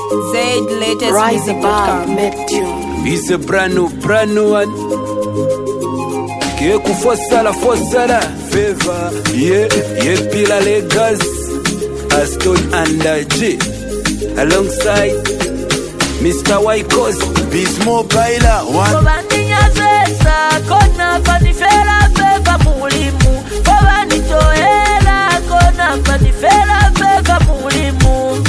Zaid latest music.com. It's a brand new one. Keku Fosala Favor. Yeah, Pila Legas, Aston and G. Alongside Mr. Wykos, Bismo Baila one. Kobaninya zesa kona panifera beba mulimu. Kobanitoela kona panifera beba mulimu.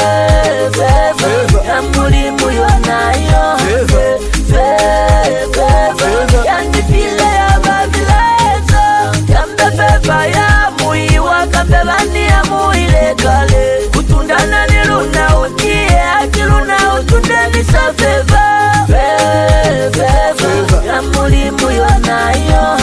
Feva ya mulimu yonayo. Feva yani pile ya babilaezo. Kambe feva ya muiwa kambe bani ya muilegale. Kutundana niluna utie akiluna utundani sa feva. Feva ya mulimu yonayo.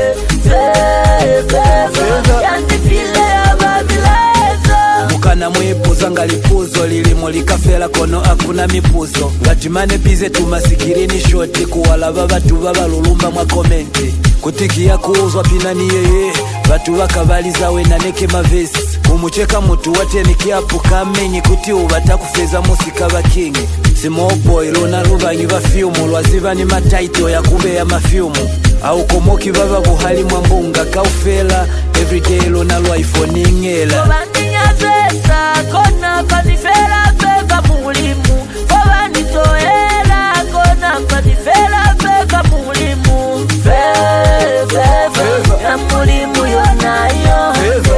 Feva yani pile ya babilaezo. Mukana mwipuzo ngalipuzo lilimo likafela kono akuna mipuzo. Ngatimane bize tumasikirini shoti kuwala babatu babalulumba mwa komenti. Kutikia kuuzwa pinani yeye batu bakabaliza we naneke mavesi. Umucheka mutu watenikia pukamenyi kuti ubata kufeza musika bakingi. Simo boy lona rubanyi bafilmu lwaziba ni mataito ya kube ya mafilmu. Au komoki baba buhali mwambunga kaufela everyday lona lwa iPhone ingela. Kobaninya zesa kona panifera beba mulimu. Kobanitoela kona panifera beba mulimu. Feva ya mulimu yonayo.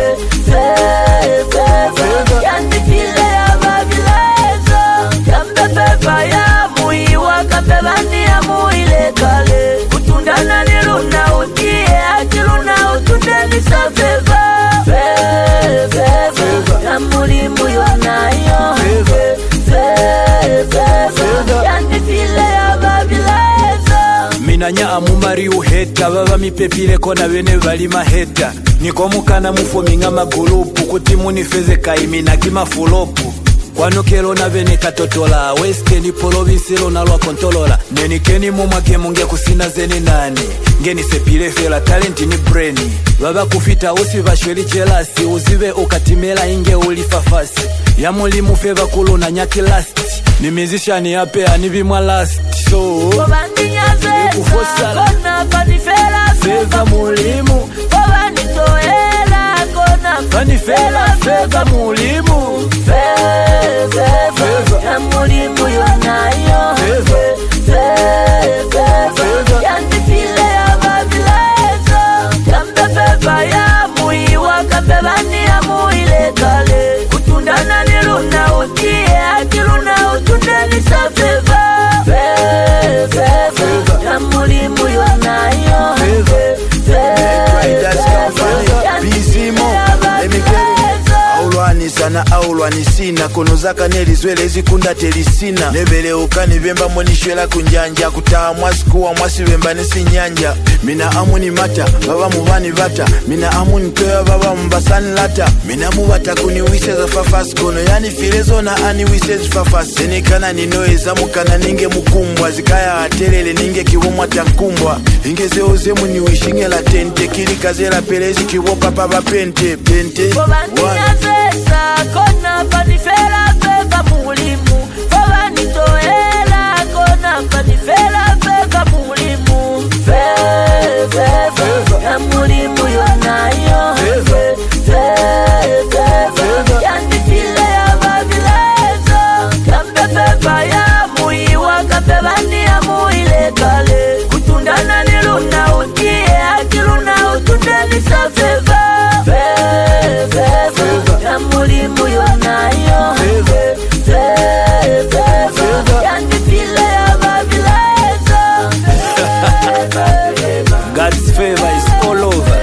Feva yani pile ya babilaezo. Kambe feva ya muiwa kambe bani ya muilegale. Kutundana niluna utie akiluna utundani sa feva. Feva ya mulimu yonayo. Feva yani pile ya babilaezo. Minanya amumari uheta baba mipepile kona bene bali maheta. Nikomukana mufominga magulupu kuti munifeze kaimina kimafulopu. Kwanokelo na bene katotola Western province na lwa kontolola. Nenikeni mumwake munge kusina zeni nani. Ngeni sepile fela talenti ni brainy. Baba kufita usi bashweli jelasi. Uzive ukatimela inge ulifafasi. Ya mulimu feva kuluna nyaki last. Ni musician yape anibimwa last. So Kobaninya zesa kona panifera feva mulimu. Kobanitoela kona Panifera feva mulimu. Feva ya mulimu yonayo. Feva yani pile ya babilaezo. Kambe feva ya muiwa kambe bani ya muilegale. Kutundana niluna utie akiluna utundani sa feva. Feva ya mulimu yonayo. Bismo, let me get it. Aulwani sana aulwani sina. Kono zaka nelizwele zikunda telisina. Nebele ukani bemba monishwela kunjanja. Kutaha mwasikuwa mwasibemba nisi nyanja. Mina amuni mata, baba mubani bata. Mina amuni toya baba mbasani lata. Mina mubata kuni wiseza fafas. Kono yani filezo na ani wiseza fafas. Senikana ninoeza mukana ninge mukumbwa. Zikaya atelele ninge kiwumwa tankumbwa. Ingeze ozemu ni wishinge la tente. Kili kazela pelezi kiwopa papa pente. Kobaninya zesa kona panifera beba mulimu. Kobanitoela kona panifera beba mulimu. Feva ya mulimu yonayo. Feva yani pile ya babilaezo. Kambe feva ya muiwa kambe bani ya muilegale. Kutundana niluna utie akiluna utundani sa feva. Feva ya mulimu yonayo. Feva yani pile ya babilaezo. God's favor is all over.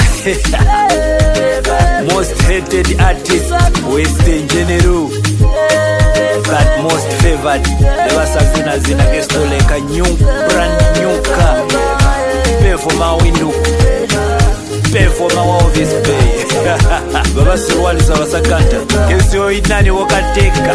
Most hated artist Western General. That most favored. Never sazina zina gestoleka brand new car. Pay for my window. Pay for my office pay. Baba siruwali sabasakanta. Kesio inani wakateka.